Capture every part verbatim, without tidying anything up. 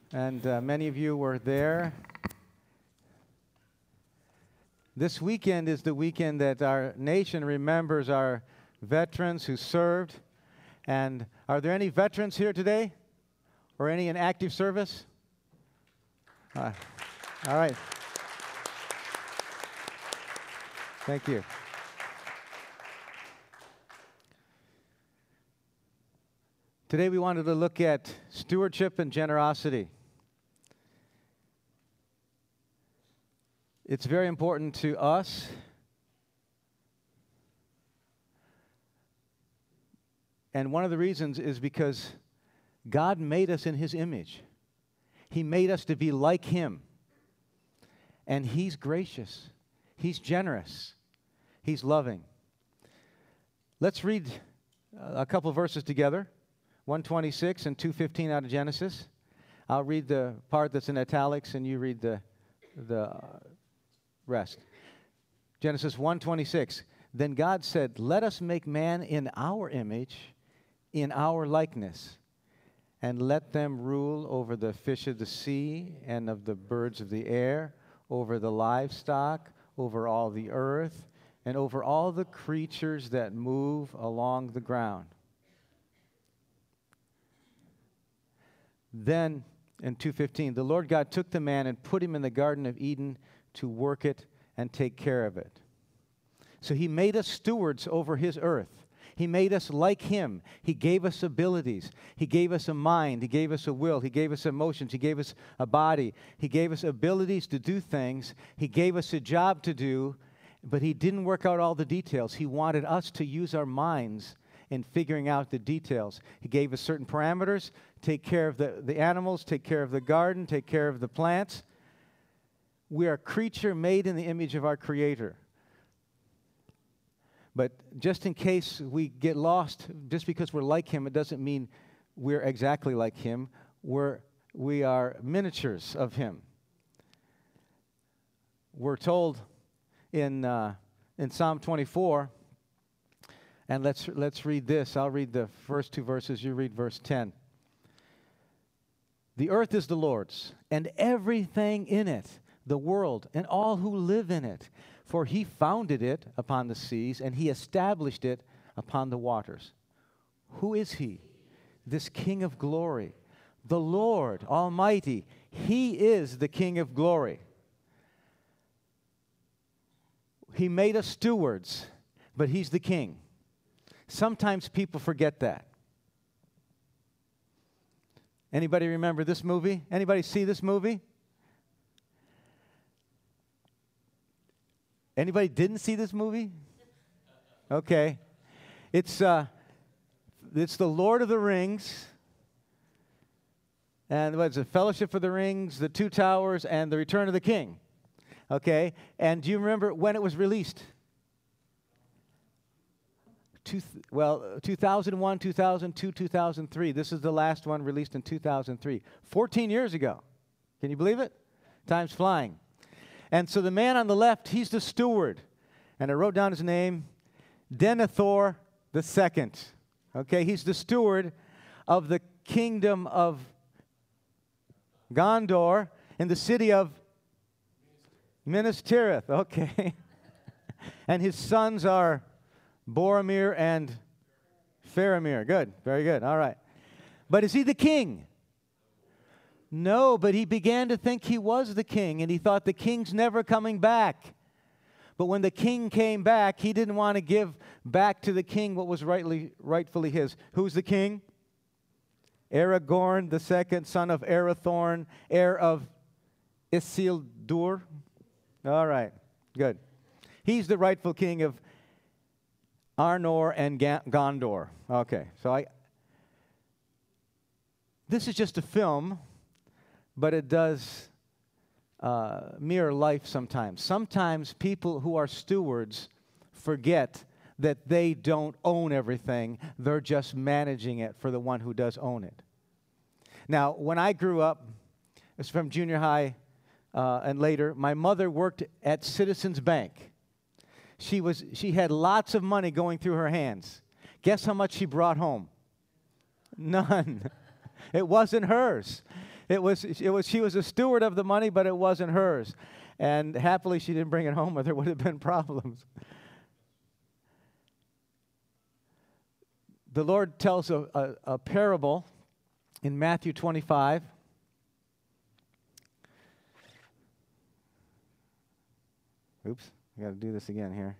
and uh, many of you were there. This weekend is the weekend that our nation remembers our veterans who served. And are there any veterans here today? Or any in active service? Uh, all right. Thank you. Today we wanted to look at stewardship and generosity. It's very important to us. And one of the reasons is because God made us in His image. He made us to be like Him. And He's gracious. He's generous. He's loving. Let's read a couple verses together. one twenty-six and two fifteen out of Genesis. I'll read the part that's in italics and you read the the rest. Genesis one twenty-six. Then God said, "Let us make man in our image, in our likeness, and let them rule over the fish of the sea and of the birds of the air, over the livestock, over all the earth, and over all the creatures that move along the ground." Then, in two fifteen, the Lord God took the man and put him in the Garden of Eden to work it and take care of it. So He made us stewards over His earth. He made us like Him. He gave us abilities. He gave us a mind. He gave us a will. He gave us emotions. He gave us a body. He gave us abilities to do things. He gave us a job to do, but He didn't work out all the details. He wanted us to use our minds in figuring out the details. He gave us certain parameters: take care of the, the animals, take care of the garden, take care of the plants. We are a creature made in the image of our Creator. But just in case we get lost, just because we're like Him, it doesn't mean we're exactly like Him. We're, we are miniatures of Him. We're told in uh, in Psalm twenty-four, and let's let's read this. I'll read the first two verses. You read verse ten. "The earth is the Lord's, and everything in it, the world, and all who live in it. For He founded it upon the seas, and He established it upon the waters." Who is He? This King of glory, the Lord Almighty. He is the King of glory. He made us stewards, but He's the King. Sometimes people forget that. Anybody remember this movie? Anybody see this movie? Anybody didn't see this movie? Okay. It's uh, it's the Lord of the Rings. And what is it? Fellowship of the Rings, The Two Towers, and The Return of the King. Okay. And do you remember when it was released? Two, well, two thousand one, two thousand two, two thousand three. This is the last one released in two thousand three. fourteen years ago. Can you believe it? Time's flying. And so the man on the left, he's the steward. And I wrote down his name, Denethor the Second. Okay, he's the steward of the kingdom of Gondor in the city of Minas Tirith. Okay. And his sons are Boromir and Faramir. Good, very good, all right. But is he the king? No, but he began to think he was the king, and he thought the king's never coming back. But when the king came back, he didn't want to give back to the king what was rightly, rightfully his. Who's the king? Aragorn the second, son of Arathorn, heir of Isildur. All right, good. He's the rightful king of Arnor and Ga- Gondor. Okay, so I. This is just a film, but it does uh, mirror life sometimes. Sometimes people who are stewards forget that they don't own everything. They're just managing it for the one who does own it. Now, when I grew up, it's from junior high uh, and later, my mother worked at Citizens Bank. She was she had lots of money going through her hands. Guess how much she brought home? None. It wasn't hers. It was, it was, she was a steward of the money, but it wasn't hers. And happily, she didn't bring it home, or there would have been problems. The Lord tells a, a, a parable in Matthew twenty-five. Oops, I got to do this again here.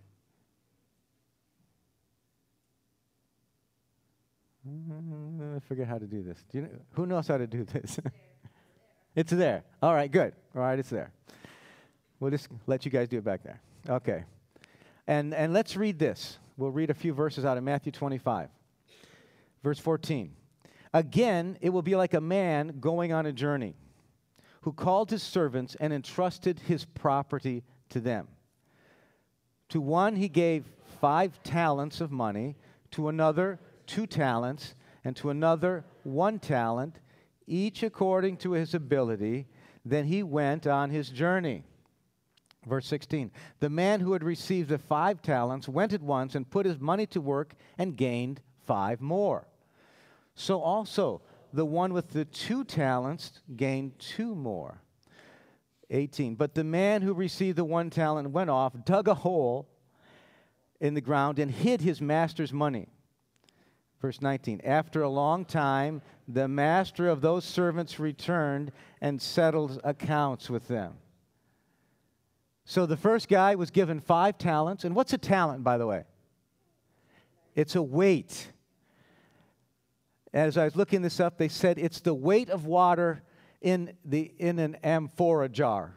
I forget how to do this. Do you know, who knows how to do this? It's there. All right, good. All right, it's there. We'll just let you guys do it back there. Okay. And and let's read this. We'll read a few verses out of Matthew twenty-five. Verse fourteen. Again, it will be like a man going on a journey who called his servants and entrusted his property to them. To one he gave five talents of money, to another two talents, and to another one talent, each according to his ability. Then he went on his journey. Verse sixteen, the man who had received the five talents went at once and put his money to work and gained five more. So also the one with the two talents gained two more. eighteen, but the man who received the one talent went off, dug a hole in the ground, and hid his master's money. Verse nineteen, after a long time, the master of those servants returned and settled accounts with them. So the first guy was given five talents. And what's a talent, by the way? It's a weight. As I was looking this up, they said it's the weight of water in the in an amphora jar.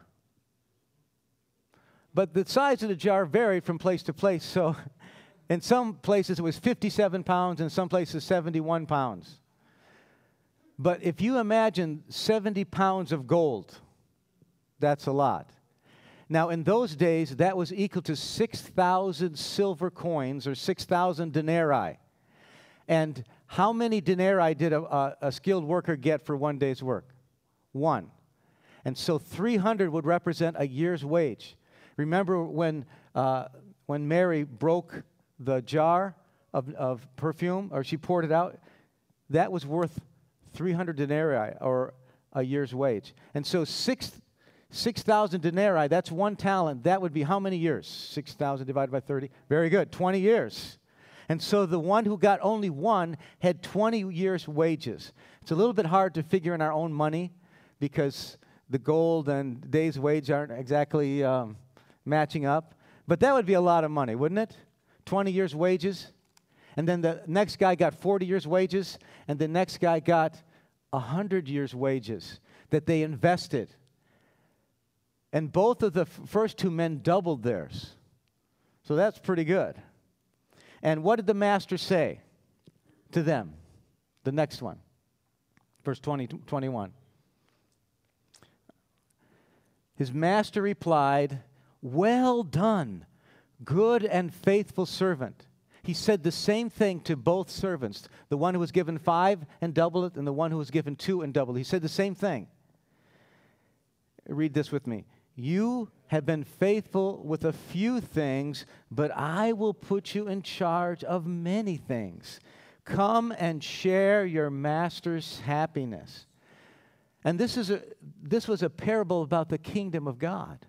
But the size of the jar varied from place to place. So in some places it was fifty-seven pounds, in some places seventy-one pounds. But if you imagine seventy pounds of gold, that's a lot. Now, in those days, that was equal to six thousand silver coins, or six thousand denarii. And how many denarii did a, a, a skilled worker get for one day's work? One. And so three hundred would represent a year's wage. Remember when uh, when Mary broke the jar of, of perfume, or she poured it out? That was worth three hundred denarii, or a year's wage. And so six six thousand denarii, that's one talent. That would be how many years? six thousand divided by thirty. Very good, twenty years. And so the one who got only one had twenty years' wages. It's a little bit hard to figure in our own money because the gold and day's wage aren't exactly um, matching up. But that would be a lot of money, wouldn't it? twenty years' wages. And then the next guy got forty years' wages. And the next guy got one hundred years' wages that they invested. And both of the f- first two men doubled theirs. So that's pretty good. And what did the master say to them? The next one. Verse twenty, twenty-one. His master replied, well done, good and faithful servant. He said the same thing to both servants. The one who was given five and doubled it, and the one who was given two and doubled it. He said the same thing. Read this with me. You have been faithful with a few things, but I will put you in charge of many things. Come and share your master's happiness. And this is a this was a parable about the kingdom of God.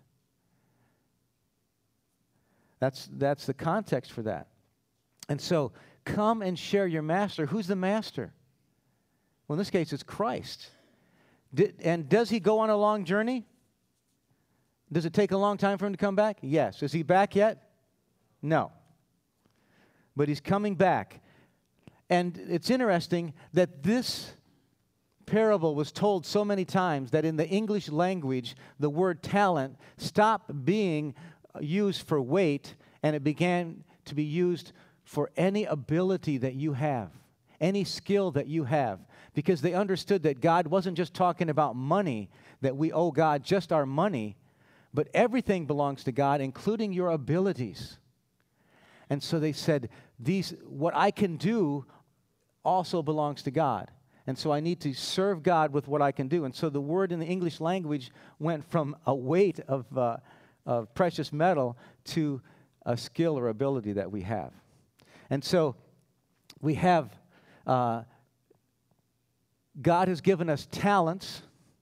That's that's the context for that. And so, come and share your master. Who's the master? Well, in this case, it's Christ. Did, and does he go on a long journey? Does it take a long time for him to come back? Yes. Is he back yet? No. But he's coming back. And it's interesting that this parable was told so many times that in the English language, the word talent stopped being used for weight, and it began to be used for any ability that you have, any skill that you have, because they understood that God wasn't just talking about money, that we owe God just our money, but everything belongs to God, including your abilities. And so they said, "These, what I can do also belongs to God. And so I need to serve God with what I can do." And so the word in the English language went from a weight of, uh, of precious metal to a skill or ability that we have. And so we have, uh, God has given us talents,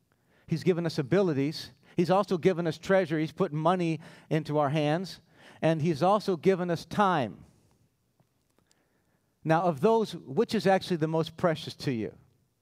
He's given us abilities. He's also given us treasure. He's put money into our hands. And He's also given us time. Now, of those, which is actually the most precious to you?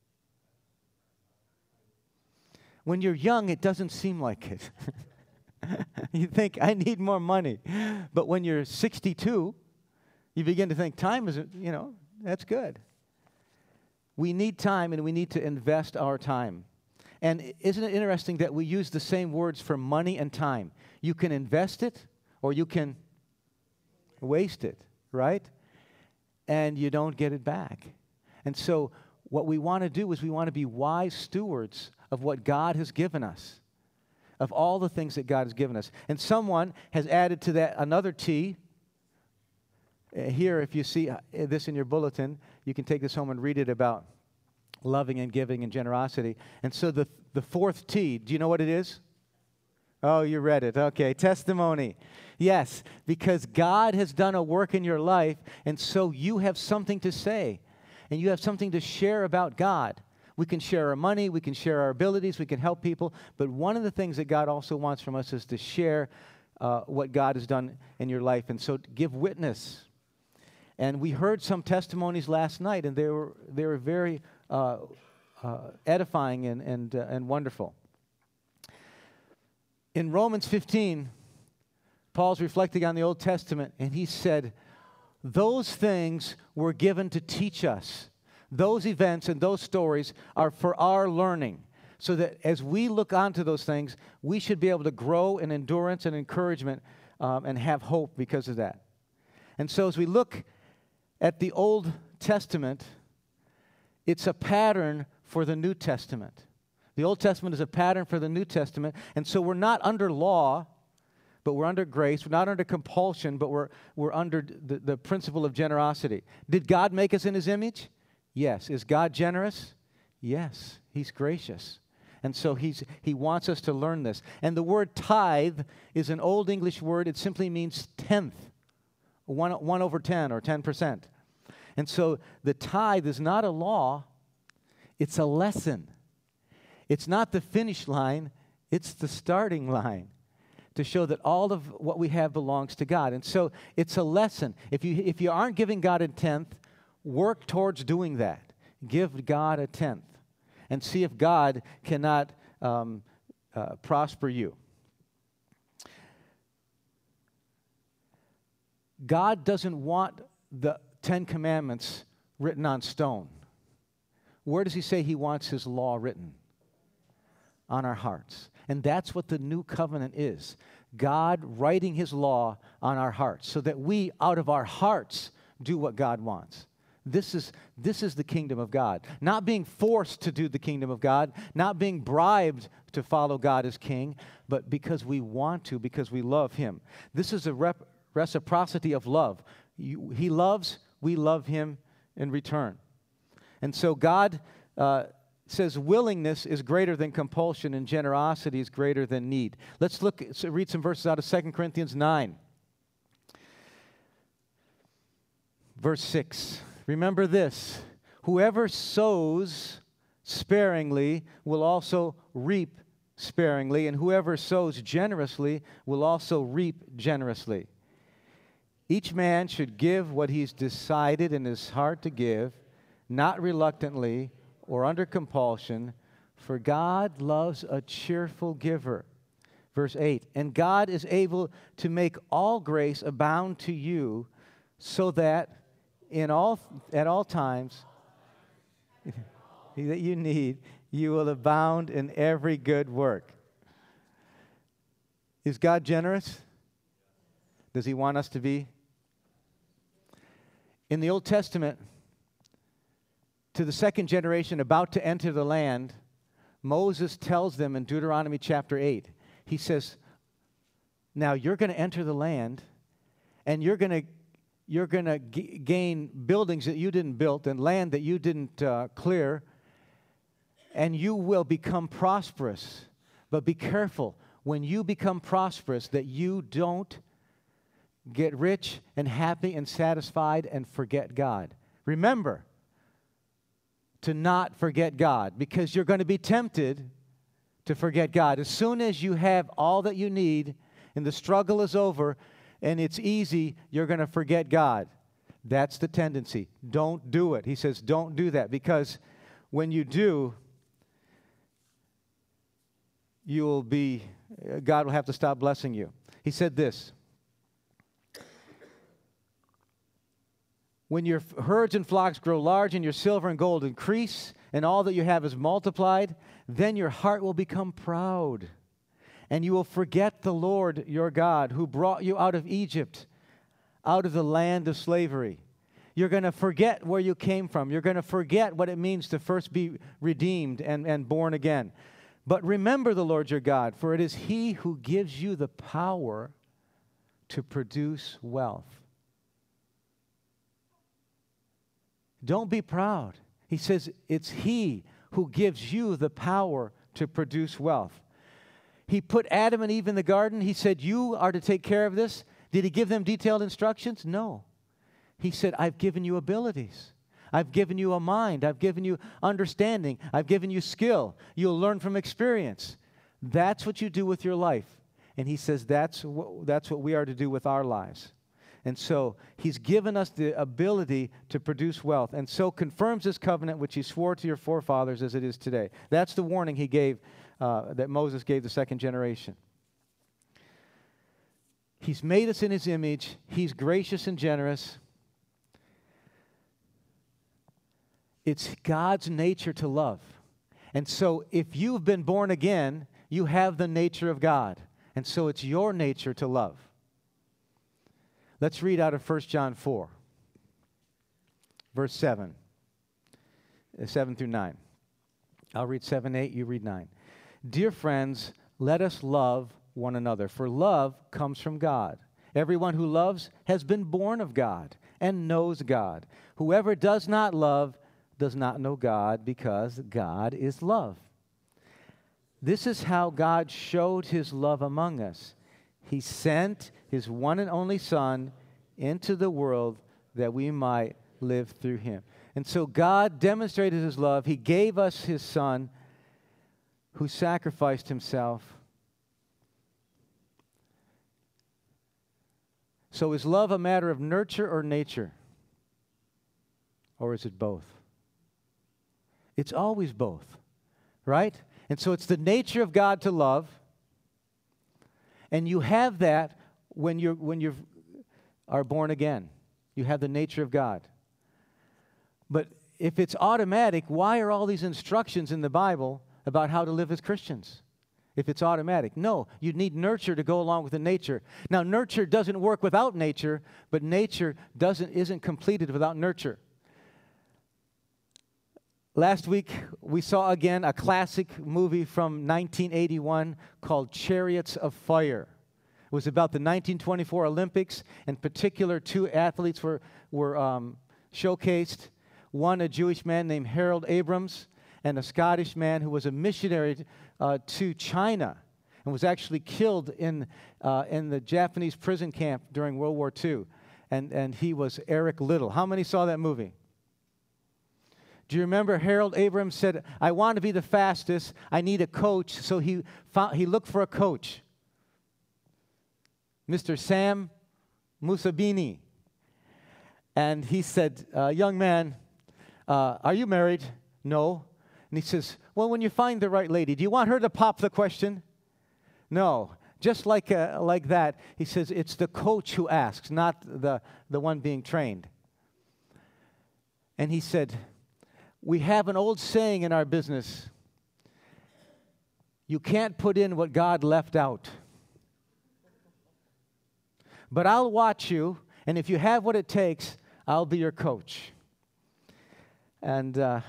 When you're young, it doesn't seem like it. You think, I need more money. But when you're sixty-two, you begin to think, time isn't, you know, that's good. We need time, and we need to invest our time. And isn't it interesting that we use the same words for money and time? You can invest it, or you can waste it, right? And you don't get it back. And so what we want to do is we want to be wise stewards of what God has given us, of all the things that God has given us. And someone has added to that another T. Uh, here, if you see uh, this in your bulletin, you can take this home and read it about loving and giving and generosity. And so the, the fourth T, do you know what it is? Oh, you read it. Okay, testimony. Yes, because God has done a work in your life, and so you have something to say, and you have something to share about God. We can share our money, we can share our abilities, we can help people, but one of the things that God also wants from us is to share uh, what God has done in your life, and so give witness. And we heard some testimonies last night, and they were they were very uh, uh, edifying and and uh, and wonderful. In Romans fifteen, Paul's reflecting on the Old Testament, and he said, those things were given to teach us. Those events and those stories are for our learning, so that as we look onto those things, we should be able to grow in endurance and encouragement um, and have hope because of that. And so as we look at the Old Testament, it's a pattern for the New Testament. The Old Testament is a pattern for the New Testament, and so we're not under law, but we're under grace. We're not under compulsion, but we're, we're under the, the principle of generosity. Did God make us in His image? Yes. Is God generous? Yes. He's gracious. And so he's, He wants us to learn this. And the word tithe is an Old English word. It simply means tenth, one, one over ten or ten percent. And so the tithe is not a law, it's a lesson. It's not the finish line, it's the starting line to show that all of what we have belongs to God. And so it's a lesson. If you, if you aren't giving God a tenth, work towards doing that. Give God a tenth and see if God cannot um, uh, prosper you. God doesn't want the Ten Commandments written on stone. Where does He say He wants His law written? On our hearts. And that's what the new covenant is. God writing His law on our hearts so that we, out of our hearts, do what God wants. This is, this is the kingdom of God. Not being forced to do the kingdom of God, not being bribed to follow God as king, but because we want to, because we love Him. This is a rep- reciprocity of love. You, he loves, we love Him in return. And so God uh, says willingness is greater than compulsion and generosity is greater than need. Let's look, so read some verses out of Second Corinthians nine. Verse six. Remember this, whoever sows sparingly will also reap sparingly, and whoever sows generously will also reap generously. Each man should give what he's decided in his heart to give, not reluctantly or under compulsion, for God loves a cheerful giver. Verse eight, and God is able to make all grace abound to you, so that in all at all times that you need, you will abound in every good work. Is God generous? Does He want us to be? In the Old Testament, to the second generation about to enter the land, Moses tells them in Deuteronomy chapter eight, he says, now you're going to enter the land, and you're going to you're going to g- gain buildings that you didn't build and land that you didn't uh, clear, and you will become prosperous. But be careful, when you become prosperous, that you don't get rich and happy and satisfied and forget God. Remember to not forget God, because you're going to be tempted to forget God. As soon as you have all that you need and the struggle is over and it's easy, you're going to forget God. That's the tendency. Don't do it. He says, don't do that, because when you do, you will be, God will have to stop blessing you. He said this: when your herds and flocks grow large and your silver and gold increase and all that you have is multiplied, then your heart will become proud and you will forget the Lord your God who brought you out of Egypt, out of the land of slavery. You're going to forget where you came from. You're going to forget what it means to first be redeemed and, and born again. But remember the Lord your God, for it is He who gives you the power to produce wealth. Don't be proud. He says it's He who gives you the power to produce wealth. He put Adam and Eve in the garden. He said, you are to take care of this. Did He give them detailed instructions? No. He said, I've given you abilities. I've given you a mind. I've given you understanding. I've given you skill. You'll learn from experience. That's what you do with your life. And He says that's what, that's what we are to do with our lives. And so He's given us the ability to produce wealth, and so confirms His covenant which He swore to your forefathers as it is today. That's the warning He gave, uh, that Moses gave the second generation. He's made us in His image. He's gracious and generous. It's God's nature to love. And so if you've been born again, you have the nature of God. And so it's your nature to love. Let's read out of First John four, verse seven, seven through nine. I'll read seven, eight, you read nine. Dear friends, let us love one another, for love comes from God. Everyone who loves has been born of God and knows God. Whoever does not love does not know God, because God is love. This is how God showed His love among us. He sent His one and only Son into the world that we might live through Him. And so God demonstrated His love. He gave us His Son, who sacrificed Himself. So is love a matter of nurture or nature? Or is it both? It's always both, right? And so it's the nature of God to love. And you have that when you're when you are born again. You have the nature of God. But if it's automatic, why are all these instructions in the Bible about how to live as Christians? If it's automatic. No, you need nurture to go along with the nature. Now, nurture doesn't work without nature, but nature doesn't isn't completed without nurture. Last week, we saw again a classic movie from nineteen eighty-one called Chariots of Fire. It was about the nineteen twenty-four Olympics. In particular, two athletes were, were um, showcased. One, a Jewish man named Harold Abrams, and a Scottish man who was a missionary uh, to China and was actually killed in, uh, in the Japanese prison camp during World War Two. And, and he was Eric Liddell. How many saw that movie? Do you remember Harold Abrams said, I want to be the fastest. I need a coach. So he found, he looked for a coach. Mister Sam Musabini. And he said, uh, young man, uh, are you married? No. And he says, well, when you find the right lady, do you want her to pop the question? No. Just like, uh, like that, he says, it's the coach who asks, not the, the one being trained. And he said, we have an old saying in our business, you can't put in what God left out. But I'll watch you, and if you have what it takes, I'll be your coach. And uh,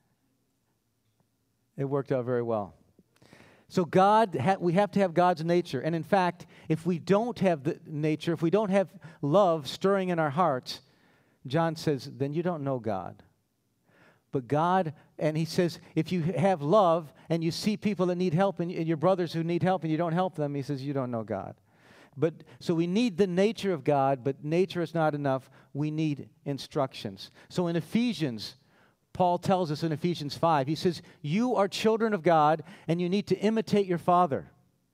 it worked out very well. So God, ha- we have to have God's nature. And in fact, if we don't have the nature, if we don't have love stirring in our hearts, John says, then you don't know God. But God, and he says, if you have love and you see people that need help and, and your brothers who need help and you don't help them, he says, you don't know God. But so we need the nature of God, but nature is not enough. We need instructions. So in Ephesians, Paul tells us in Ephesians five. He says, you are children of God, and you need to imitate your Father.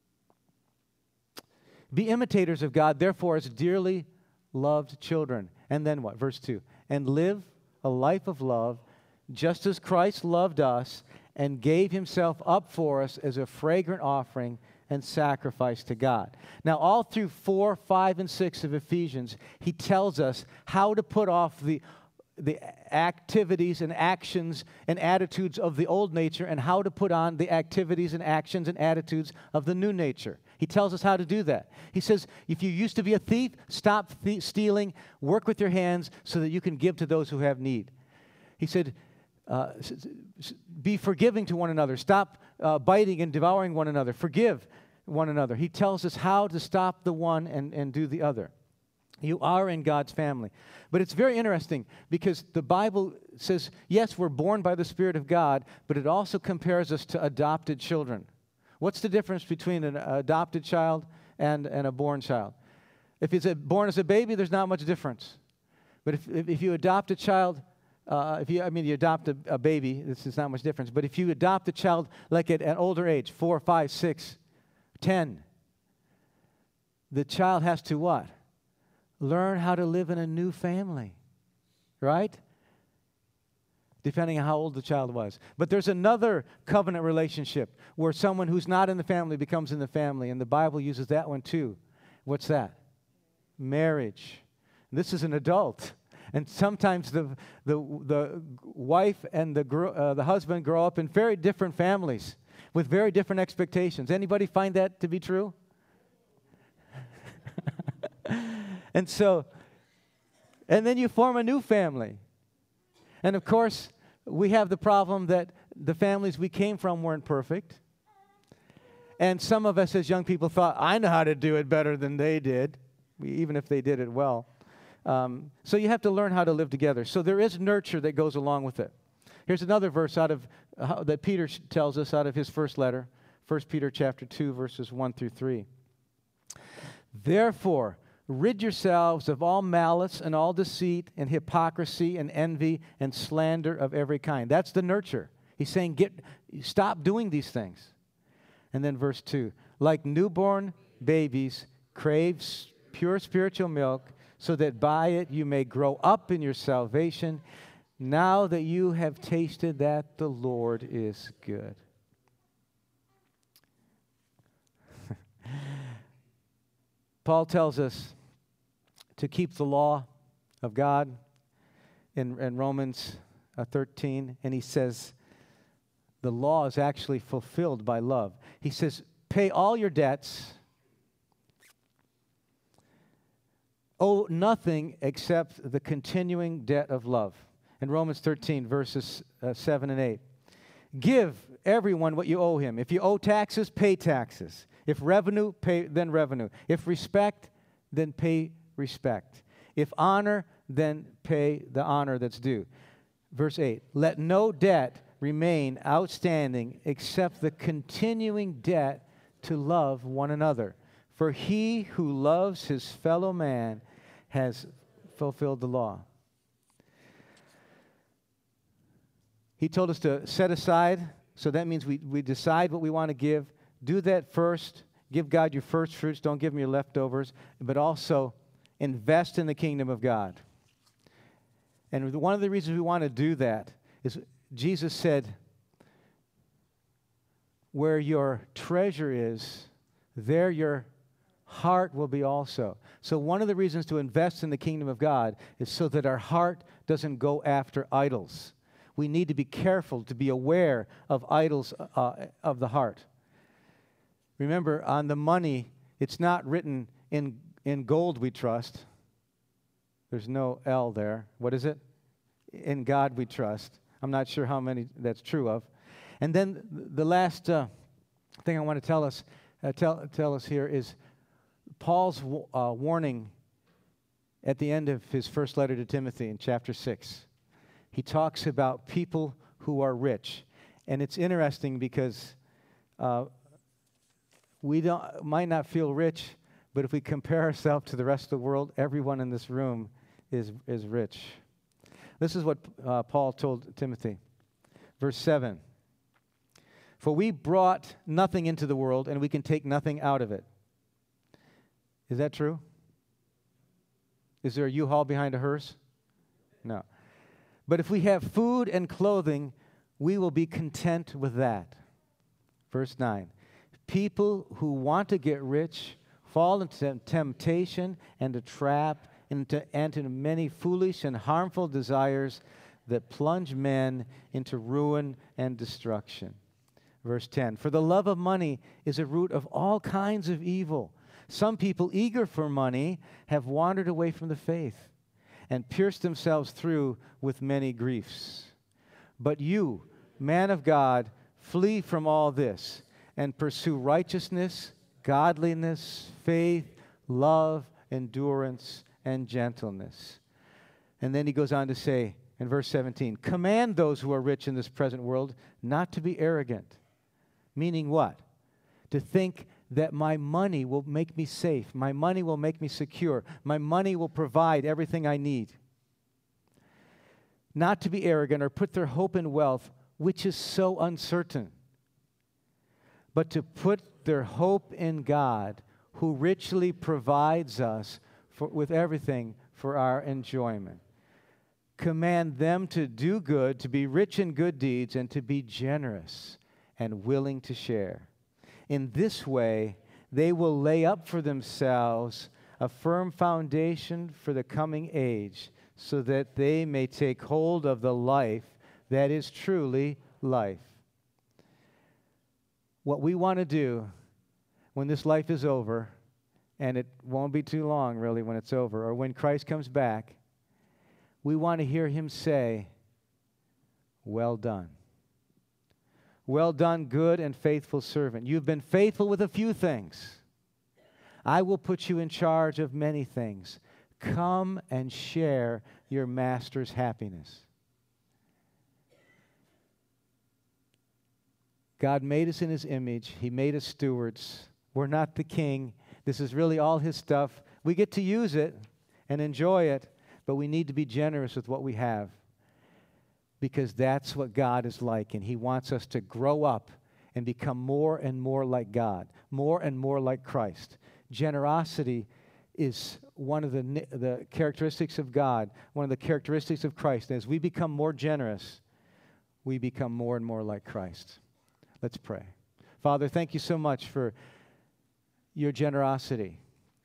Be imitators of God, therefore, as dearly loved children. And then what? Verse two. And live a life of love, just as Christ loved us and gave himself up for us as a fragrant offering and sacrifice to God. Now, all through four, five, and six of Ephesians, he tells us how to put off the, the activities and actions and attitudes of the old nature and how to put on the activities and actions and attitudes of the new nature. He tells us how to do that. He says, if you used to be a thief, stop th- stealing, work with your hands so that you can give to those who have need. He said, uh, be forgiving to one another. Stop uh, biting and devouring one another. Forgive one another. He tells us how to stop the one and, and do the other. You are in God's family. But it's very interesting because the Bible says, yes, we're born by the Spirit of God, but it also compares us to adopted children. What's the difference between an adopted child and, and a born child? If it's a, born as a baby, there's not much difference. But if, if, if you adopt a child, uh, if you, I mean, you adopt a, a baby, this is not much difference. But if you adopt a child like at an older age, four, five, six, ten, the child has to what? Learn how to live in a new family, right? Depending on how old the child was. But there's another covenant relationship where someone who's not in the family becomes in the family, and the Bible uses that one too. What's that? Marriage. This is an adult. And sometimes the the the wife and the gr- uh, the husband grow up in very different families with very different expectations. Anybody find that to be true? And so, and then you form a new family. And of course, we have the problem that the families we came from weren't perfect. And some of us as young people thought, I know how to do it better than they did, even if they did it well. Um, so you have to learn how to live together. So there is nurture that goes along with it. Here's another verse out of uh, that Peter tells us out of his first letter, First Peter chapter two, verses one through three. Therefore, rid yourselves of all malice and all deceit and hypocrisy and envy and slander of every kind. That's the nurture. He's saying, get, stop doing these things. And then verse two, like newborn babies, crave pure spiritual milk, so that by it you may grow up in your salvation, now that you have tasted that the Lord is good. Paul tells us to keep the law of God in, in Romans uh, thirteen, and he says the law is actually fulfilled by love. He says, pay all your debts, owe nothing except the continuing debt of love. In Romans thirteen, verses uh, seven and eight. Give everyone what you owe him. If you owe taxes, pay taxes. If revenue, pay then revenue. If respect, then pay respect. If honor, then pay the honor that's due. Verse eight, let no debt remain outstanding except the continuing debt to love one another. For he who loves his fellow man has fulfilled the law. He told us to set aside, so that means we, we decide what we want to give. Do that first. Give God your first fruits. Don't give him your leftovers. But also invest in the kingdom of God. And one of the reasons we want to do that is Jesus said, where your treasure is, there your heart will be also. So one of the reasons to invest in the kingdom of God is so that our heart doesn't go after idols. We need to be careful to be aware of idols uh, of the heart. Remember, on the money, it's not written in, in gold we trust. There's no L there. What is it? In God we trust. I'm not sure how many that's true of. And then the last uh, thing I want to tell us, uh, tell, tell us here is Paul's uh, warning at the end of his first letter to Timothy in chapter six. He talks about people who are rich. And it's interesting because uh, we don't might not feel rich, but if we compare ourselves to the rest of the world, everyone in this room is, is rich. This is what uh, Paul told Timothy. Verse seven. For we brought nothing into the world, and we can take nothing out of it. Is that true? Is there a U-Haul behind a hearse? No. But if we have food and clothing, we will be content with that. Verse nine. People who want to get rich fall into temptation and a trap, into, and into many foolish and harmful desires that plunge men into ruin and destruction. Verse ten, for the love of money is a root of all kinds of evil. Some people eager for money have wandered away from the faith and pierced themselves through with many griefs. But you, man of God, flee from all this and pursue righteousness, godliness, faith, love, endurance, and gentleness. And then he goes on to say in verse seventeen, command those who are rich in this present world not to be arrogant. Meaning what? To think that my money will make me safe. My money will make me secure. My money will provide everything I need. Not to be arrogant or put their hope in wealth, which is so uncertain, but to put their hope in God, who richly provides us for, with everything for our enjoyment. Command them to do good, to be rich in good deeds, and to be generous and willing to share. In this way, they will lay up for themselves a firm foundation for the coming age, so that they may take hold of the life that is truly life. What we want to do when this life is over, and it won't be too long really when it's over, or when Christ comes back, we want to hear him say, well done. Well done, good and faithful servant. You've been faithful with a few things. I will put you in charge of many things. Come and share your master's happiness. God made us in his image. He made us stewards. We're not the king. This is really all his stuff. We get to use it and enjoy it, but we need to be generous with what we have, because that's what God is like, and he wants us to grow up and become more and more like God, more and more like Christ. Generosity is one of the, the characteristics of God, one of the characteristics of Christ. And as we become more generous, we become more and more like Christ. Let's pray. Father, thank you so much for your generosity,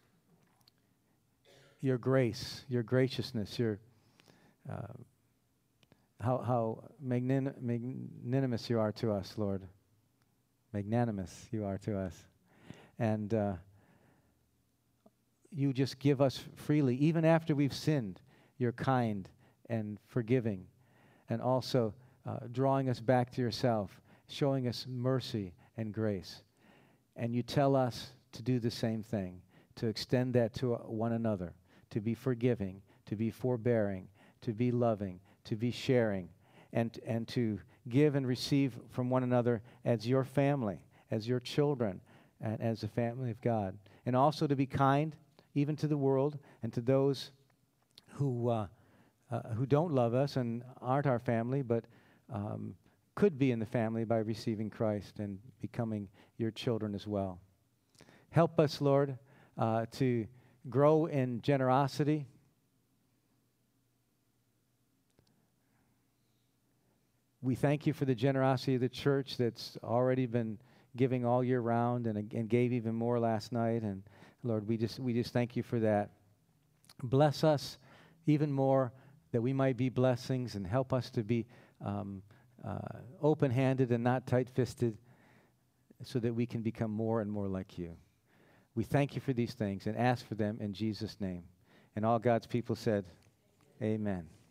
your grace, your graciousness, your uh, how, how magnin- magnanimous you are to us, Lord. Magnanimous you are to us. And uh, you just give us freely, even after we've sinned. You're kind and forgiving, and also uh, drawing us back to yourself, showing us mercy and grace. And you tell us to do the same thing, to extend that to one another, to be forgiving, to be forbearing, to be loving, to be sharing, and, and to give and receive from one another as your family, as your children, and as the family of God. And also to be kind, even to the world, and to those who uh, uh, who don't love us and aren't our family, but um, could be in the family by receiving Christ and becoming your children as well. Help us, Lord, uh, to grow in generosity. We thank you for the generosity of the church that's already been giving all year round, and, and gave even more last night. And Lord, we just we just thank you for that. Bless us even more, that we might be blessings, and help us to be um, uh, open-handed and not tight-fisted, so that we can become more and more like you. We thank you for these things and ask for them in Jesus' name. And all God's people said, amen.